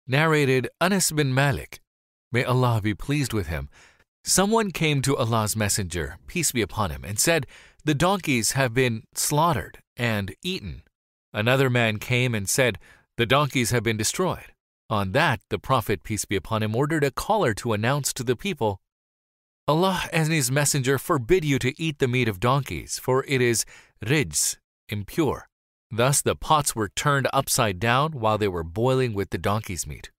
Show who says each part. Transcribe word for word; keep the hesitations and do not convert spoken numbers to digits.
Speaker 1: Narrated Anas bin Malik. May Allah be pleased with him. Someone came to Allah's Messenger, peace be upon him, and said, "The donkeys have been slaughtered and eaten." Another man came and said, "The donkeys have been destroyed." On that, the Prophet, peace be upon him, ordered a caller to announce to the people, "Allah and His Messenger forbid you to eat the meat of donkeys, for it is rijs, impure." Thus the pots were turned upside down while they were boiling with the donkey's meat.